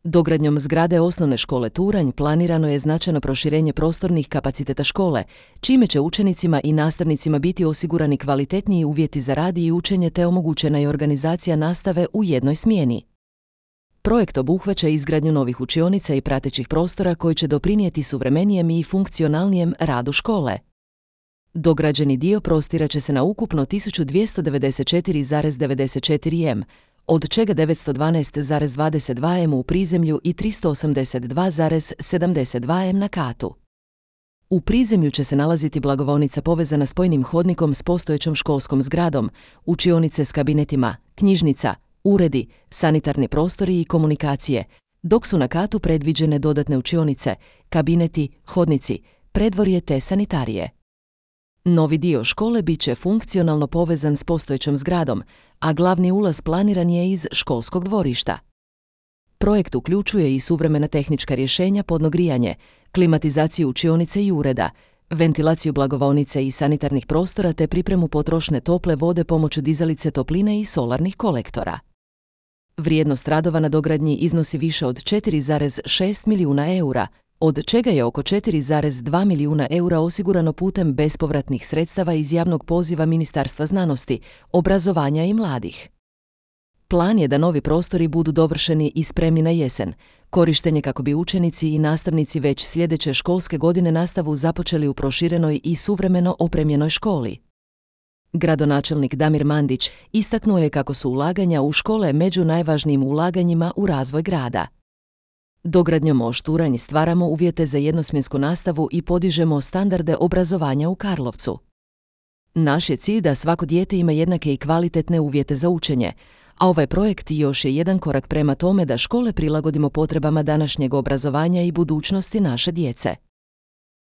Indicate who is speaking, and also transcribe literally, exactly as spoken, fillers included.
Speaker 1: Dogradnjom zgrade osnovne škole Turanj planirano je značajno proširenje prostornih kapaciteta škole, čime će učenicima i nastavnicima biti osigurani kvalitetniji uvjeti za rad i učenje te omogućena je organizacija nastave u jednoj smjeni. Projekt obuhvaća izgradnju novih učionica i pratećih prostora koji će doprinijeti suvremenijem i funkcionalnijem radu škole. Dograđeni dio prostiraće se na ukupno tisuću dvjesto devedeset četiri zarez devedeset četiri em, od čega devetsto dvanaest zarez dvadeset dva em u prizemlju i tristo osamdeset dva zarez sedamdeset dva em na katu. U prizemlju će se nalaziti blagovaonica povezana spojnim hodnikom s postojećom školskom zgradom, učionice s kabinetima, knjižnica, uredi, sanitarni prostori i komunikacije, dok su na katu predviđene dodatne učionice, kabineti, hodnici, predvorje te sanitarije. Novi dio škole bit će funkcionalno povezan s postojećom zgradom, a glavni ulaz planiran je iz školskog dvorišta. Projekt uključuje i suvremena tehnička rješenja, podno grijanje, klimatizaciju učionice i ureda, ventilaciju blagovaonice i sanitarnih prostora te pripremu potrošne tople vode pomoću dizalice topline i solarnih kolektora. Vrijednost radova na dogradnji iznosi više od četiri zarez šest milijuna eura, od čega je oko četiri zarez dva milijuna eura osigurano putem bespovratnih sredstava iz javnog poziva Ministarstva znanosti, obrazovanja i mladih. Plan je da novi prostori budu dovršeni i spremni na jesen, korištenje kako bi učenici i nastavnici već sljedeće školske godine nastavu započeli u proširenoj i suvremeno opremljenoj školi. Gradonačelnik Damir Mandić istaknuo je kako su ulaganja u škole među najvažnijim ulaganjima u razvoj grada. Dogradnjom Oš Turanj stvaramo uvjete za jednosmjensku nastavu i podižemo standarde obrazovanja u Karlovcu. Naš je cilj da svako dijete ima jednake i kvalitetne uvjete za učenje, a ovaj projekt još je jedan korak prema tome da škole prilagodimo potrebama današnjeg obrazovanja i budućnosti naše djece.